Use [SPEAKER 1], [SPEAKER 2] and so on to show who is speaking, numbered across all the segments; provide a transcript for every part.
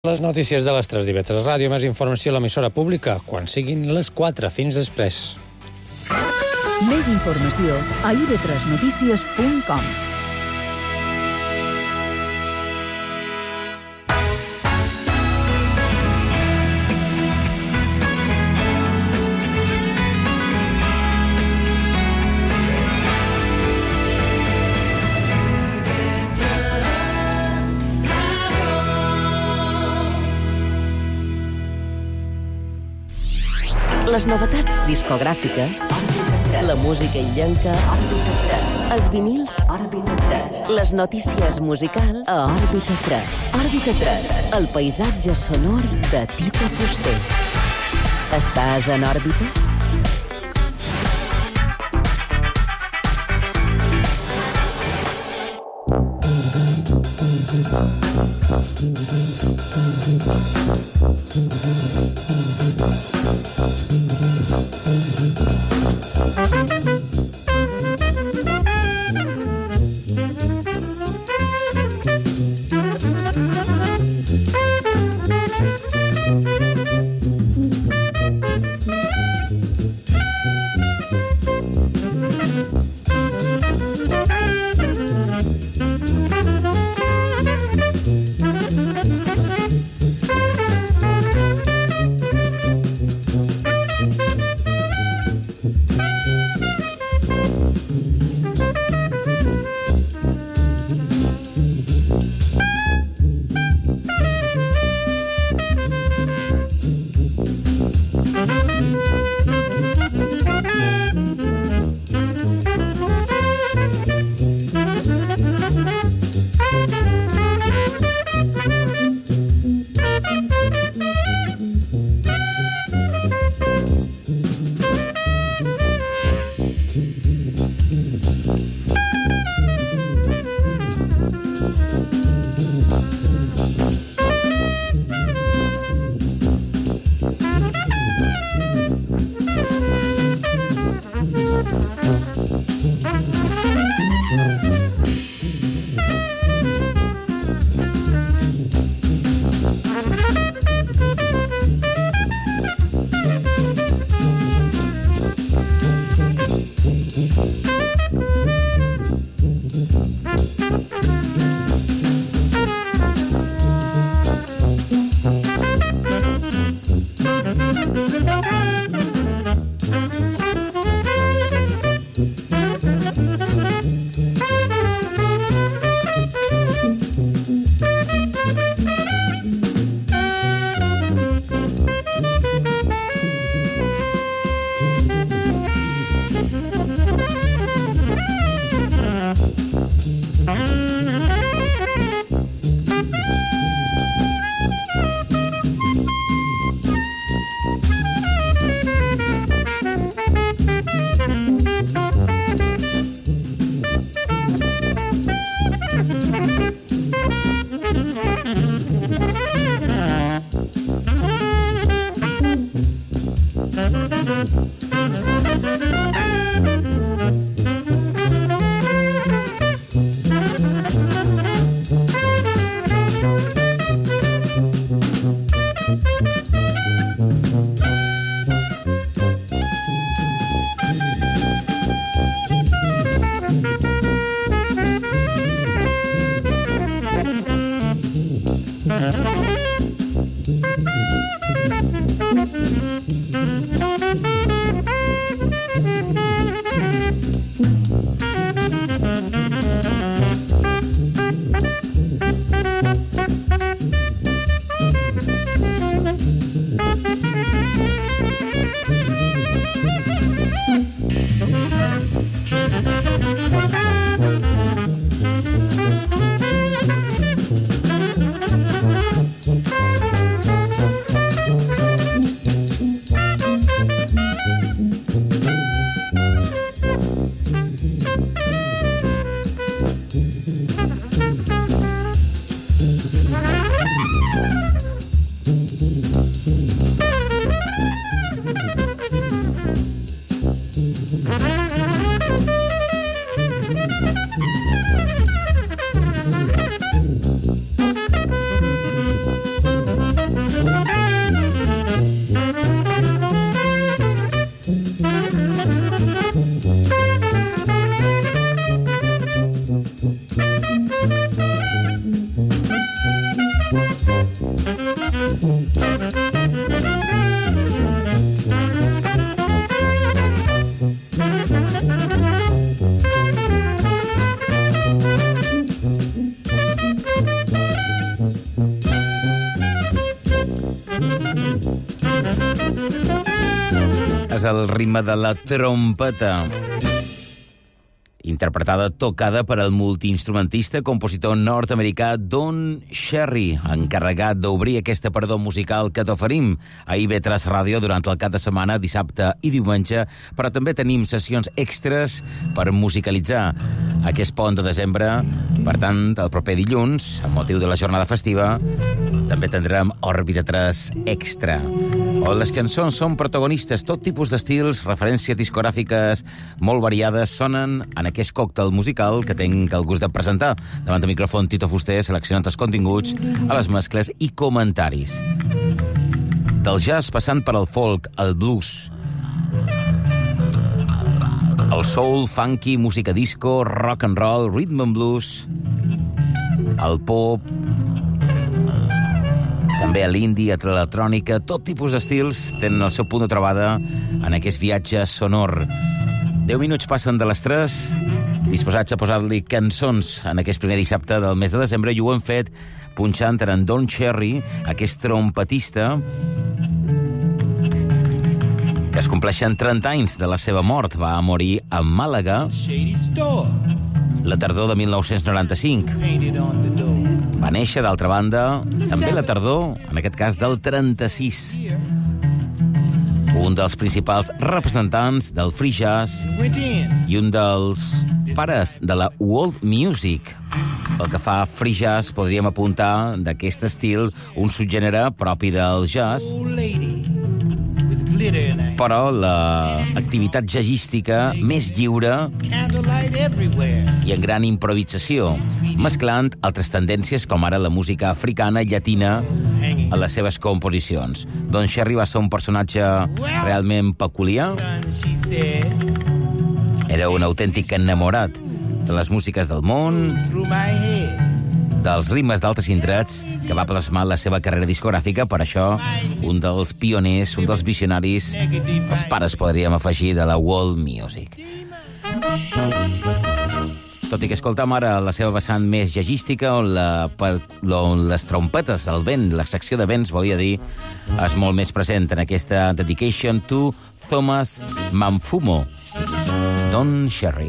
[SPEAKER 1] Les notícies de les 3 d'IV3 Ràdio, més informació a l'emissora pública, quan siguin les 4. Fins després.
[SPEAKER 2] Més informació a ib3notícies.com.
[SPEAKER 3] Les novetats discogràfiques, la música illenca, els vinils, les notícies musicals a Òrbita 3. Òrbita 3, el paisatge sonor de Tito Fuster. Estàs en òrbita?
[SPEAKER 4] És el ritme de la trompeta, interpretada, tocada per el multiinstrumentista, compositor nord-americà Don Cherry, encarregat d'obrir aquesta perdó musical que t'oferim a IB3 Ràdio durant el cap de setmana, dissabte i diumenge, però també tenim sessions extres per musicalitzar aquest pont de desembre. Per tant, el proper dilluns, amb motiu de la jornada festiva, també tindrem Òrbita 3 Extra, on les cançons són protagonistes, tot tipus d'estils, referències discogràfiques molt variades sonen en aquest còctel musical que tinc el gust de presentar. Davant del micròfon, Tito Fuster, seleccionant els continguts a les mescles i comentaris. Del jazz passant per el folk, el blues, el soul, funky, música disco, rock and roll, rhythm and blues, el pop, també a l'indie, a l'electrònica, tot tipus d'estils tenen el seu punt de trobada en aquest viatge sonor. 10 minuts passen de les 3, disposats a posar-li cançons en aquest primer dissabte del mes de desembre, i ho hem fet punxant en Don Cherry, aquest trompetista que es compleixen 30 anys de la seva mort. Va morir a Màlaga la tardor de 1995. Va néixer, d'altra banda, també la tardor, en aquest cas, del 36. Un dels principals representants del free jazz i un dels pares de la world music. Pel que fa a free jazz, podríem apuntar d'aquest estil un subgènere propi del jazz, però l'activitat jazzística més lliure i en gran improvisació, mesclant altres tendències com ara la música africana i llatina a les seves composicions. Don Cherry va ser un personatge realment peculiar. Era un autèntic enamorat de les músiques del món, dels ritmes d'altres indrets, que va plasmar la seva carrera discogràfica. Per això, un dels pioners, un dels visionaris, els pares podríem afegir, de la world music. Tot i que escoltam ara la seva vessant més jazzística, on les trompetes, el vent, la secció de vents, volia dir, és molt més present en aquesta dedication to Thomas Mamfumo, Don Cherry.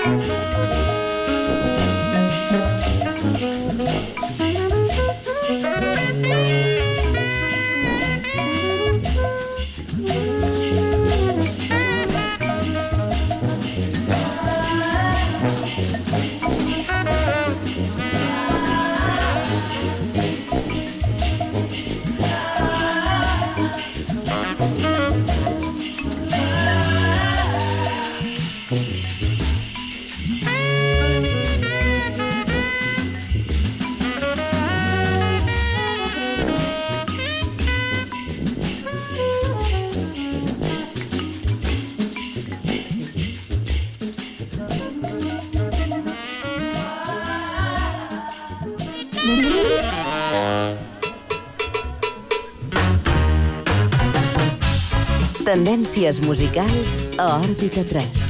[SPEAKER 3] Tendències musicals a Òrbita 3.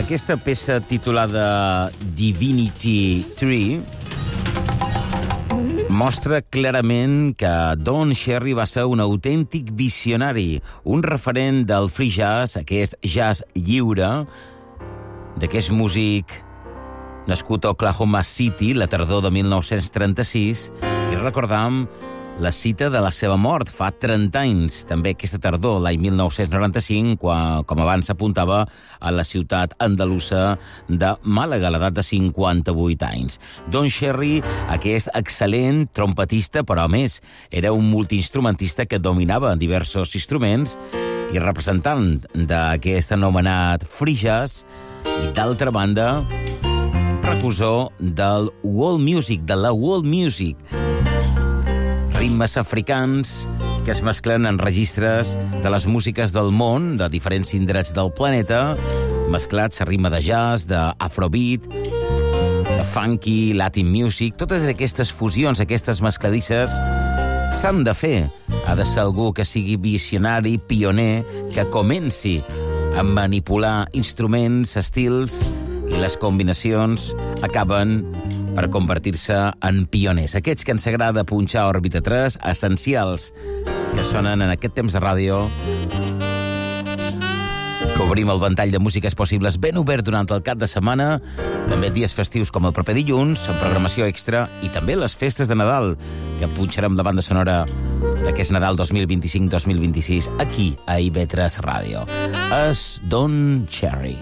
[SPEAKER 4] Aquesta peça titulada Divinity Tree mostra clarament que Don Cherry va ser un autèntic visionari, un referent del free jazz, aquest jazz lliure, d'aquest músic nascut a Oklahoma City la tardor de 1936, i recordam la cita de la seva mort fa 30 anys, també aquesta tardor, l'any 1995, quan, com abans s'apuntava, a la ciutat andalusa de Màlaga, a l'edat de 58 anys. Don Cherry, aquest excel·lent trompetista, però a més era un multiinstrumentista que dominava diversos instruments i representant d'aquest anomenat free jazz, i d'altra banda, precursor del world music, de la world music, ritmes africans que es mesclen en registres de les músiques del món, de diferents indrets del planeta, mesclats a ritme de jazz, d'afrobeat, de funky, latin music. Totes aquestes fusions, aquestes mescladisses, s'han de fer. Ha de ser algú que sigui visionari, pioner, que comenci a manipular instruments, estils, i les combinacions acaben per convertir-se en pioners. Aquests que ens agrada punxar a Òrbita 3, essencials, que sonen en aquest temps de ràdio, que obrim el ventall de músiques possibles ben obert durant el cap de setmana, també dies festius com el proper dilluns, amb programació extra, i també les festes de Nadal, que punxarem la banda sonora d'aquest Nadal 2025-2026 aquí a IB3 Ràdio. És Don Cherry.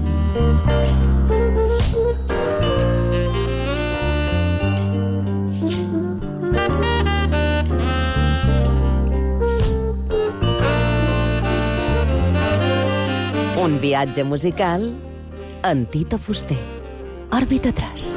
[SPEAKER 3] Un viatge musical en Tito Fuster. Òrbita 3.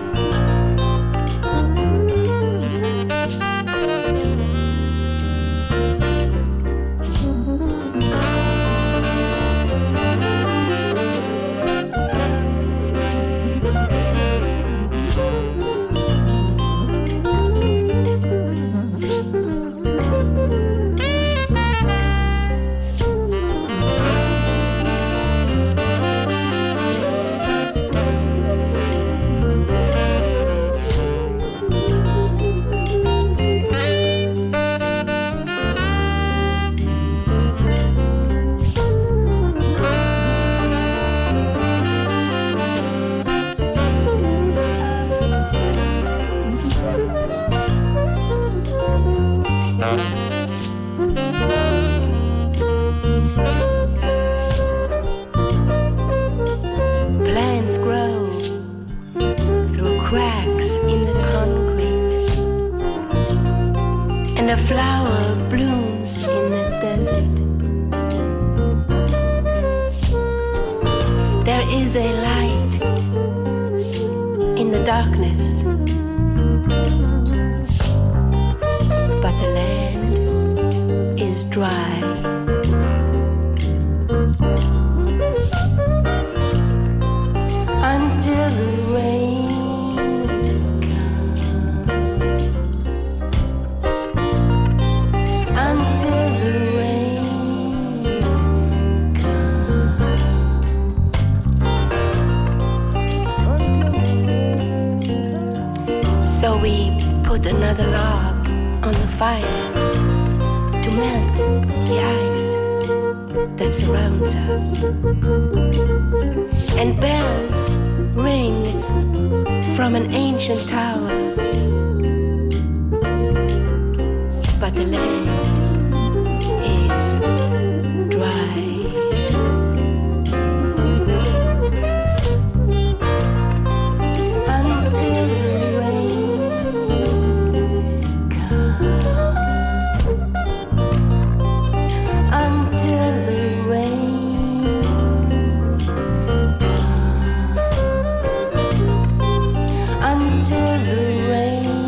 [SPEAKER 5] Until the rain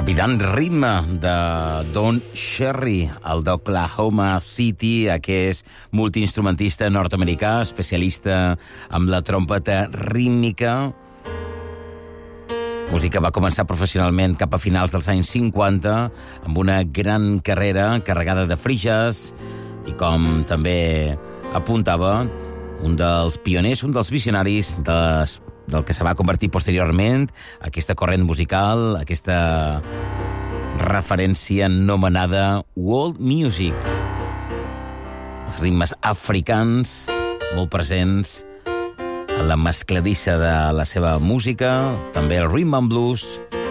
[SPEAKER 4] Trepidant ritme de Don Cherry, el d'Oklahoma City, aquest multiinstrumentista nord-americà, especialista amb la trompeta rítmica. Música va començar professionalment cap a finals dels anys 50, amb una gran carrera carregada de friges i, com també apuntava, un dels pioners, un dels visionaris del que se va convertir posteriorment aquesta corrent musical, aquesta referència anomenada world music. Els ritmes africans molt presents a la mescladissa de la seva música, també el rhythm and blues.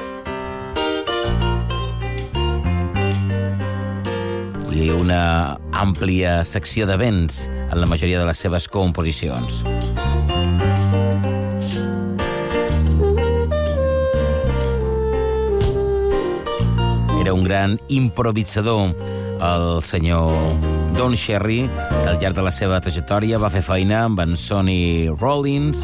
[SPEAKER 4] I una àmplia secció de vents en la majoria de les seves composicions. Era un gran improvisador, el senyor Don Cherry, que al llarg de la seva trajectòria va fer feina amb en Sonny Rollins,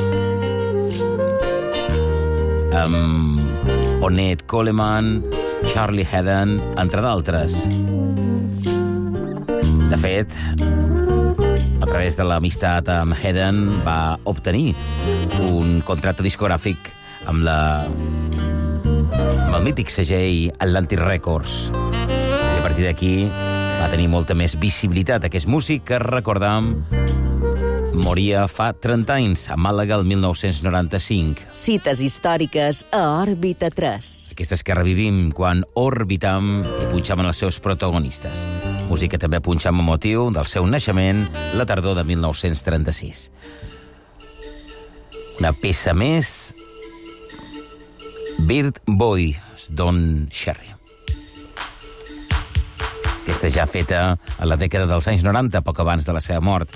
[SPEAKER 4] amb Ornette Coleman, Charlie Haddon, entre d'altres. De fet, a través de l'amistat amb Haddon va obtenir un contracte discogràfic amb el mític segell Atlantic Records. I a partir d'aquí va tenir molta més visibilitat. Aquest músic que, recordam, moria fa 30 anys, a Màlaga, el 1995.
[SPEAKER 3] Cites històriques a Òrbita 3.
[SPEAKER 4] Aquestes que revivim quan orbitam i punxam en els seus protagonistes. Música també punxam amb motiu del seu naixement, la tardor de 1936. Una peça més, Bird Boy, Don Cherry. Aquesta ja feta a la dècada dels anys 90, poc abans de la seva mort.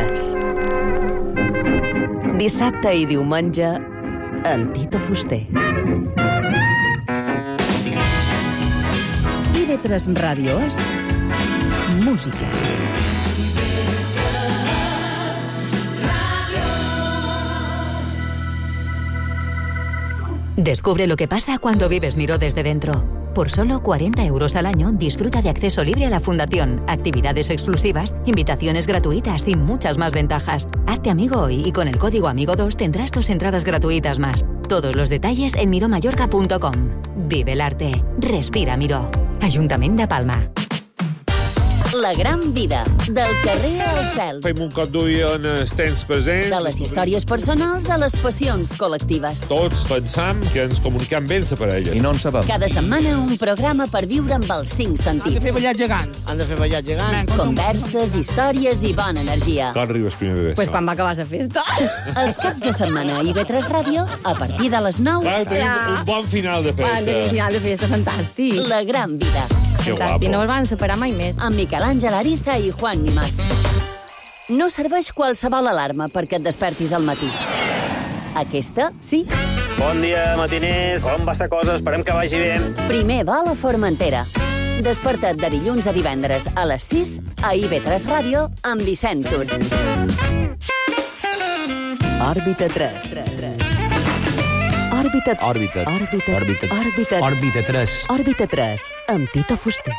[SPEAKER 3] Dissabte i diumenge, en Tito Fuster.
[SPEAKER 2] IB3 Ràdio és música.
[SPEAKER 5] Descubre lo que pasa cuando vives Miró desde dentro. Por solo 40 euros al año, disfruta de acceso libre a la fundación, actividades exclusivas, invitaciones gratuitas y muchas más ventajas. Hazte amigo hoy y con el código AMIGO2 tendrás 2 entradas gratuitas más. Todos los detalles en miromallorca.com. Vive el arte. Respira Miró. Ayuntamiento de Palma.
[SPEAKER 6] La gran vida, del carrer al cel.
[SPEAKER 7] Fem un cop d'ull en els temps presents.
[SPEAKER 6] De les històries personals a les passions col·lectives.
[SPEAKER 7] Tots pensam que ens comunicam bé amb la parella.
[SPEAKER 8] I no en sabem.
[SPEAKER 6] Cada setmana un programa per viure amb els 5 sentits.
[SPEAKER 9] Han de fer ballar gegants.
[SPEAKER 6] Converses, històries i bona energia.
[SPEAKER 7] Quan arribes primer de
[SPEAKER 9] Pues quan va acabar la festa.
[SPEAKER 6] Els caps de setmana a IB3 Ràdio, a partir de les 9,
[SPEAKER 7] Clar, tenim un bon final de festa.
[SPEAKER 9] Tenim un final de festa fantàstic.
[SPEAKER 6] La gran vida.
[SPEAKER 7] Que
[SPEAKER 9] Fantàstic, no
[SPEAKER 7] guapo.
[SPEAKER 9] els van separar mai més.
[SPEAKER 6] Amb Miquel Àngel Ariza i Juan Nimás. No serveix qualsevol alarma perquè et despertis al matí. Aquesta, sí.
[SPEAKER 10] Bon dia, matiners. Com va la cosa? Esperem que vagi bé.
[SPEAKER 6] Primer va a la Formentera. Desperta't de dilluns a divendres a les 6 a IB3 Ràdio amb Vicent Tur.
[SPEAKER 3] Òrbita 3. Òrbita 3. Òrbita 3, amb Tito Fuster.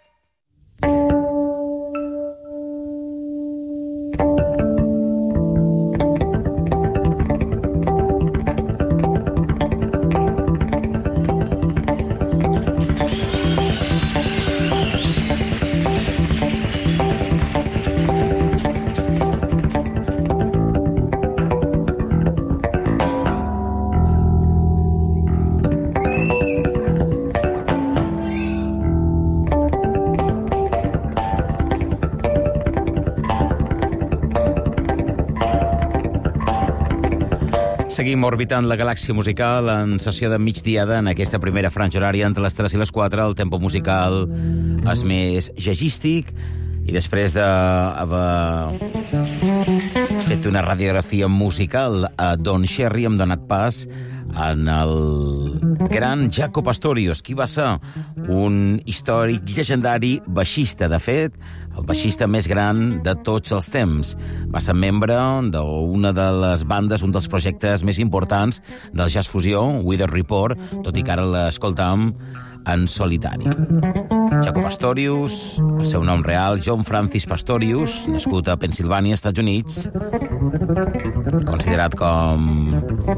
[SPEAKER 4] Seguim orbitant la galàxia musical en sessió de migdiada en aquesta primera franja horària entre les 3 i les 4. El tempo musical és més jazzístic i després d'haver fet una radiografia musical a Don Cherry hem donat pas en el gran Jaco Pastorius, qui va ser un històric llegendari baixista. De fet, el baixista més gran de tots els temps. Va ser membre d'una de les bandes, un dels projectes més importants del jazz fusió, Weather Report, tot i que ara l'escoltam en solitari. Jaco Pastorius, el seu nom real, John Francis Pastorius, nascut a Pennsilvània, Estats Units, considerat com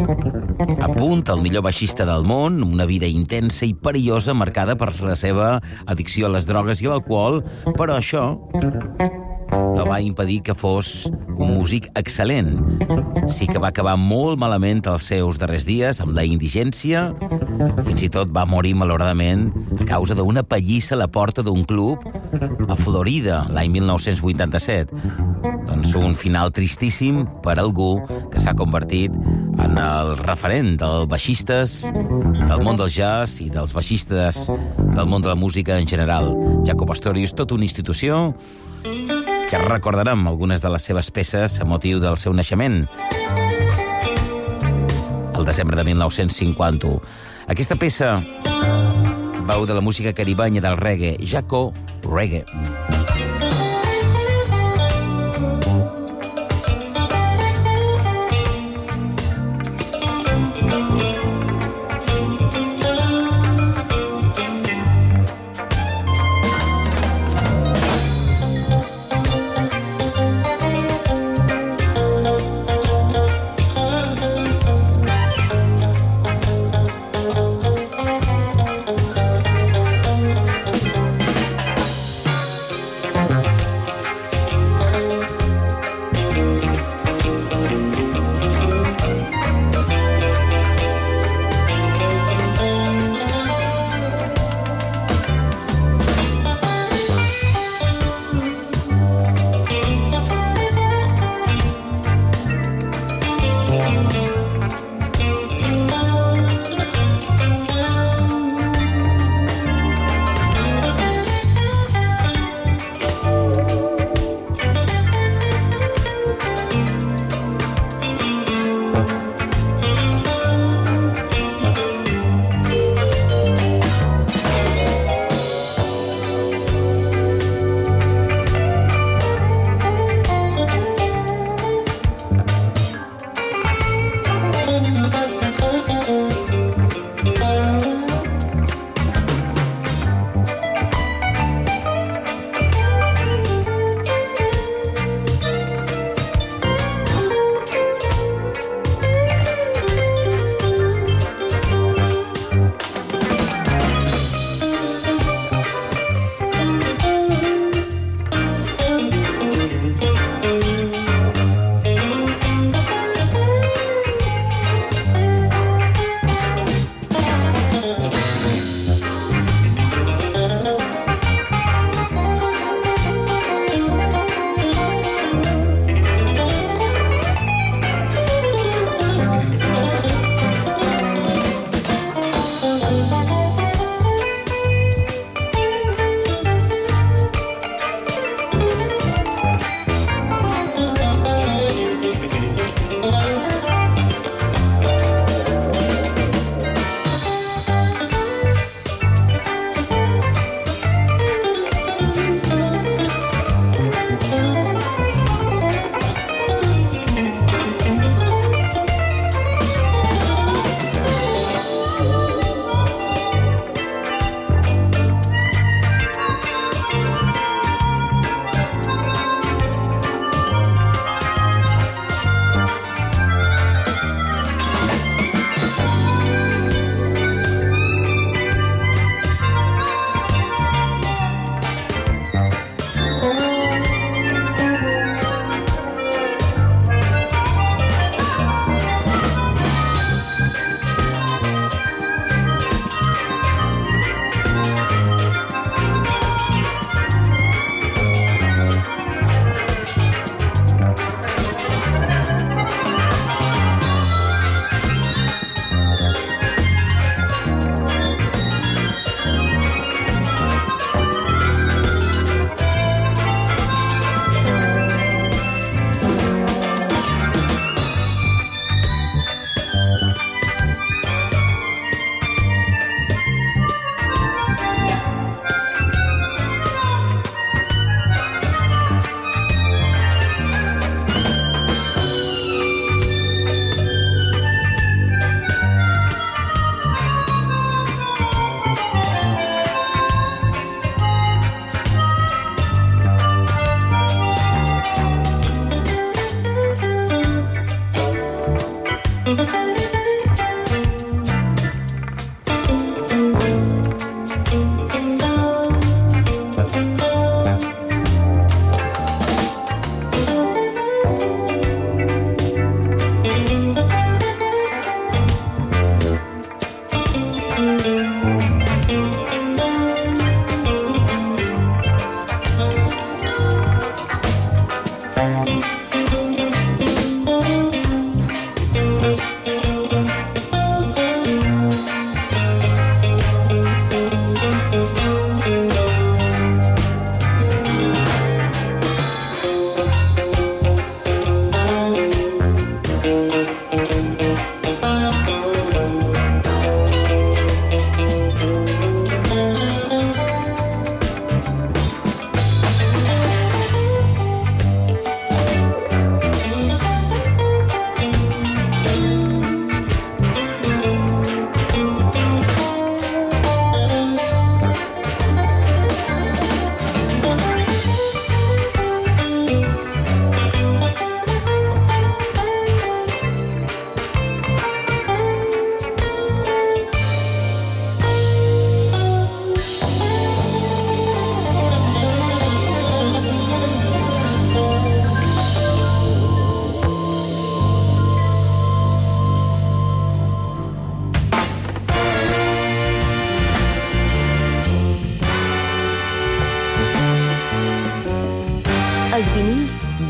[SPEAKER 4] a punt el millor baixista del món, una vida intensa i perillosa marcada per la seva addicció a les drogues i a l'alcohol, però això no va impedir que fos un músic excel·lent. Sí que va acabar molt malament els seus darrers dies, amb la indigència. Fins i tot va morir malauradament a causa d'una pallissa a la porta d'un club a Florida l'any 1987. Doncs un final tristíssim per algú que s'ha convertit en el referent dels baixistes del món del jazz i dels baixistes del món de la música en general. Jaco Pastorius, tota una institució que recordarem algunes de les seves peces a motiu del seu naixement, el desembre de 1950. Aquesta peça veu de la música caribenya del reggae, Jaco Reggae.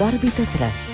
[SPEAKER 3] d'Òrbita 3.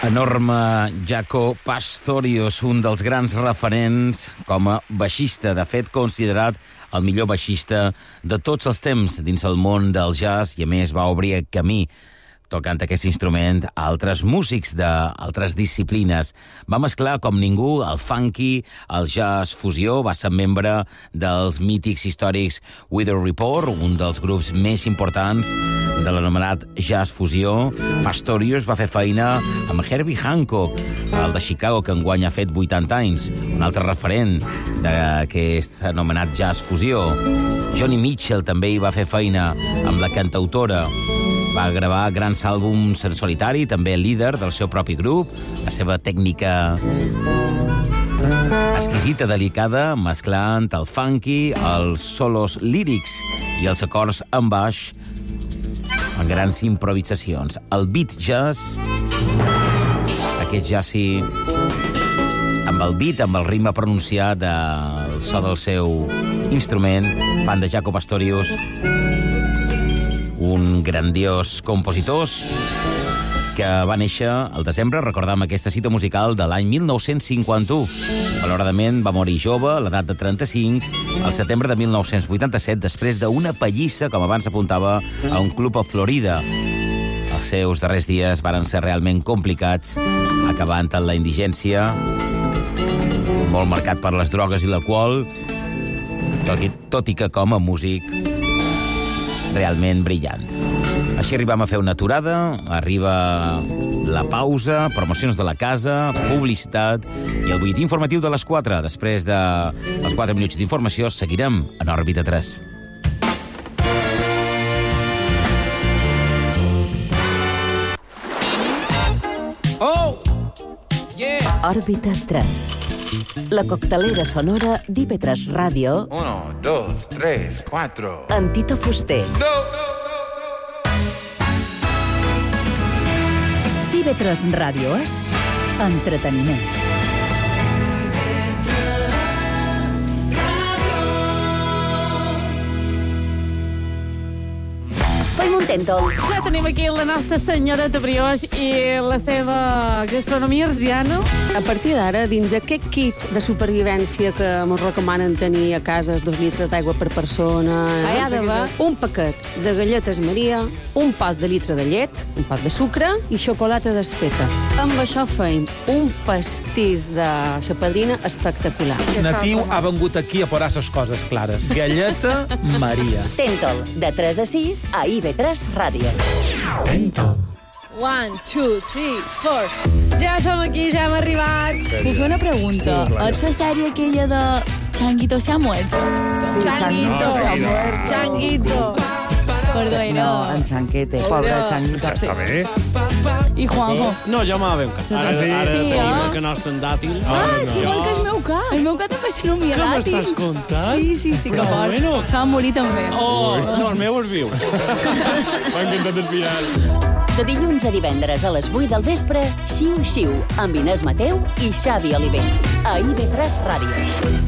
[SPEAKER 4] Enorme Jaco Pastorius, un dels grans referents com a baixista, de fet considerat el millor baixista de tots els temps dins el món del jazz, i a més va obrir camí tocant aquest instrument a altres músics d'altres disciplines. Va mesclar com ningú el funky, el jazz fusió, va ser membre dels mítics històrics Weather Report, un dels grups més importants de l'anomenat jazz fusió. Pastorius va fer feina amb Herbie Hancock, el de Chicago, que enguany ha fet 80 anys, un altre referent d'aquest anomenat jazz fusió. Johnny Mitchell també hi va fer feina amb la cantautora. Va gravar grans àlbums en solitari, també líder del seu propi grup. La seva tècnica exquisita, delicada, mesclant el funky, els solos lírics i els acords en baix en grans improvisacions. El beat jazz, aquest jazzy amb el beat, amb el ritme pronunciat del so del seu instrument, fan de Jaco Pastorius un grandiós compositor que va néixer al desembre, recordam aquesta cita musical de l'any 1951. Malauradament va morir jove, a l'edat de 35, al setembre de 1987, després d'una pallissa, com abans apuntava, a un club a Florida. Els seus darrers dies varen ser realment complicats, acabant en la indigència, molt marcat per les drogues i l'alcohol, tot i que com a músic realment brillant. Així arribam a fer una aturada, arriba la pausa, promocions de la casa, publicitat i el butlletí informatiu de les 4. Després dels 4 minuts d'informació seguirem en Òrbita 3.
[SPEAKER 3] Oh! Yeah! Òrbita 3. La coctelera sonora d'IV3 Ràdio.
[SPEAKER 8] 1, 2, 3, 4.
[SPEAKER 3] Amb Tito Fuster.
[SPEAKER 8] No!
[SPEAKER 2] IV3 Ràdio és entreteniment.
[SPEAKER 6] Tentol.
[SPEAKER 9] Ja tenim aquí la nostra senyoreta Brioix i la seva gastronomia arsiana.
[SPEAKER 11] A partir d'ara, dins aquest kit de supervivència que ens recomanen tenir a casa 2 litres d'aigua per persona, hi ha d'haver un paquet de galletes Maria, un pot de litre de llet, un pot de sucre i xocolata desfeta. Amb això feim un pastís de sa padrina espectacular.
[SPEAKER 12] Natiu ha vengut aquí a posar ses coses clares. Galleta Maria.
[SPEAKER 6] Tentol, de 3 a 6 a IV3 Ràdio.
[SPEAKER 9] Tentol. 1, 2, 3, 4. Ja som aquí, ja hem arribat.
[SPEAKER 13] Puc fer una pregunta? És la sèrie aquella de Changuito se ha muerto?
[SPEAKER 9] Sí, Changuito se ha muerto. Changuito.
[SPEAKER 13] Perdó,
[SPEAKER 14] No, en Chanquete, pobre Changuito.
[SPEAKER 15] Està bé.
[SPEAKER 13] I Juanjo.
[SPEAKER 15] No, jo m'ha ben cat. Ara tenim que no estan dàtil.
[SPEAKER 13] Igual que el meu cat. El meu cat també se nomia dàtil.
[SPEAKER 15] Què m'estàs contant?
[SPEAKER 13] Sí, que fort. Se va morir també.
[SPEAKER 15] No, el meu és viu. M'ha encantat el final.
[SPEAKER 6] De dilluns a divendres a les 8 del vespre, Xiu Xiu, amb Inés Mateu i Xavi Oliver. A IV3 Ràdio.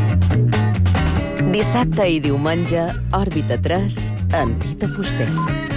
[SPEAKER 3] Dissabte i diumenge, Òrbita 3, amb Tito Fuster.